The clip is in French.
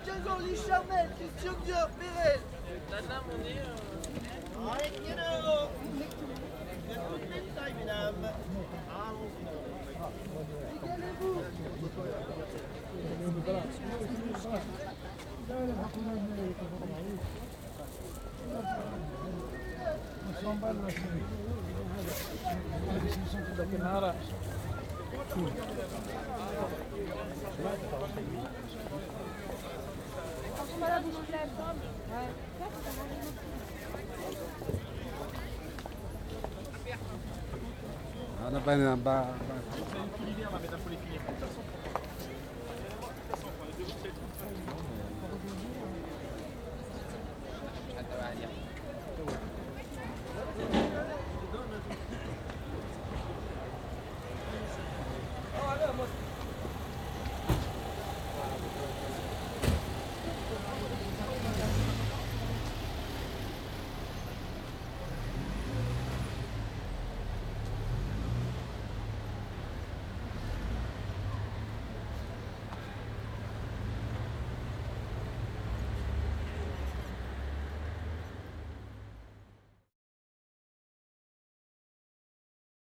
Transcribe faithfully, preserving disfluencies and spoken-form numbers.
Gangoli Charmel, Christian Dior, Pérez. Tata, mon nez. Allez, tiens là. Il y a toutes les tailles, mesdames. Régalez-vous. Ada ba ba? L'hiver, là, mais t'as faut les finir. De toute façon.